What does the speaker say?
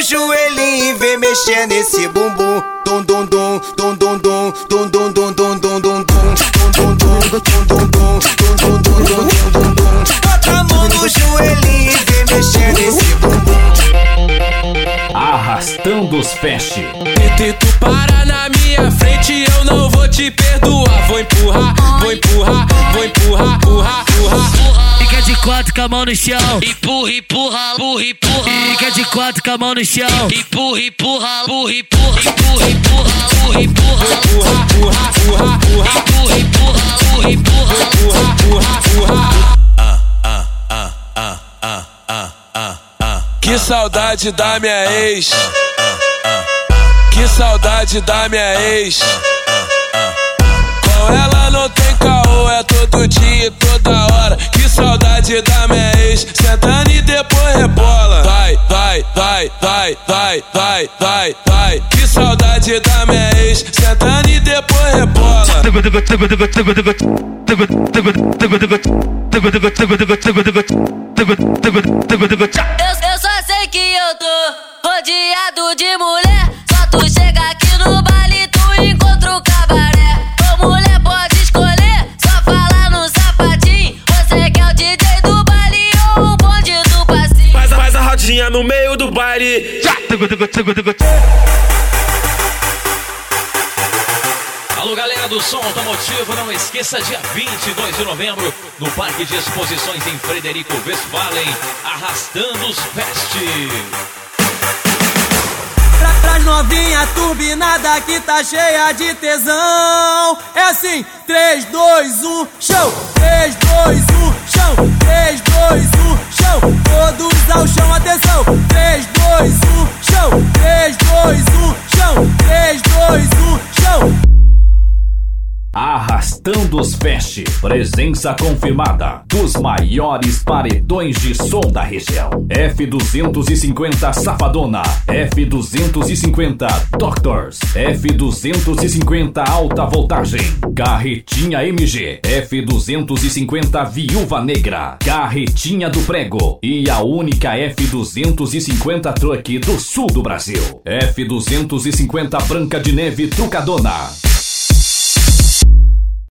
joelhinho e vem mexer nesse bumbum. Dum dum dum, dum dum dum, dum dum dum dum dum dum dum, dum dum dum, dum dum dum, dum dum dum, dum dum. Bota a mão no joelhinho e vem mexer nesse bumbum. Arrastando os Fast. E tu para na minha frente, eu não vou te perdoar. Vou empurrar, vou empurrar, vou empurrar, empurrar, empurrar. Fica de quatro com a mão no chão. Empurra, empurra, empurra, empurra. Fica de quatro com a mão no chão. Empurra, empurra, empurra, empurra, empurra, empurra, empurra, empurra, empurra, empurra, empurra, empurra, empurra, empurra, empurra, empurra. Que saudade da minha ex. Que saudade da minha ex. Com ela não tem caô, é todo dia e toda hora. Que saudade da minha ex. Sentando e depois rebola. Vai, vai, vai, vai, vai, vai, vai, vai. Que saudade da minha ex. Sentando e depois rebola. Eu só sei que eu tô rodeado de mulher. Só tu chega aqui no baile, tu encontra o cabaré. Ô mulher, pode escolher, só falar no sapatinho. Você quer o DJ do baile ou o bonde do passinho? Faz a rodinha no meio do baile. Alô, galera do som automotivo, não esqueça, dia 22 de novembro, no Parque de Exposições em Frederico Westphalen, Arrastando os Fast. Pras novinha turbinada que tá cheia de tesão. É assim, 3, 2, 1, show! 3, 2, 1, chão! 3, 2, 1, chão! Todos ao chão, atenção! 3, 2, 1, chão! 3, 2, 1, chão! 3, 2, 1, chão! Arrastando os Fast, presença confirmada dos maiores paredões de som da região. F250 Safadona, F250 Doctors, F250 Alta Voltagem, Carretinha MG, F250 Viúva Negra, Carretinha do Prego e a única F250 Truck do sul do Brasil, F250 Branca de Neve Trucadona.